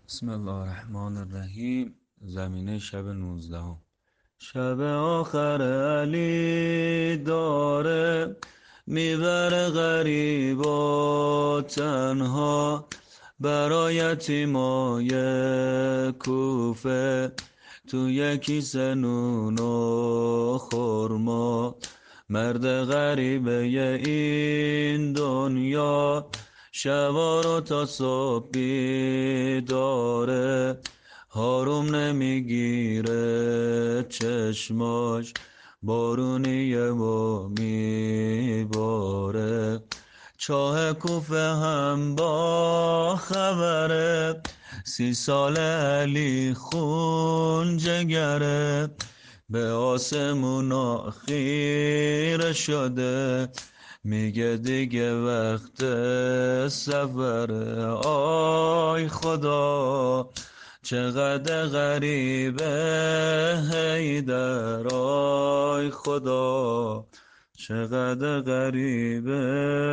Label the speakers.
Speaker 1: بسم الله الرحمن الرحیم. زمینه شب 19. شب آخر علی داره میبره غریبا تنها، برای یتیمای کوفه تو کیسه نون و خورما. مرد غریبه این دنیا شبا رو تا صبح بیداره، هاروم نمیگیره چشماش، بارونیه و میباره. چاه کوفه هم با خبره، 30 سال علی خون جگره، به آسمونا خیره شده، میگه دیگه وقت سفره. آی خدا چقدر غریبه حیدر، آی خدا چقدر غریبه.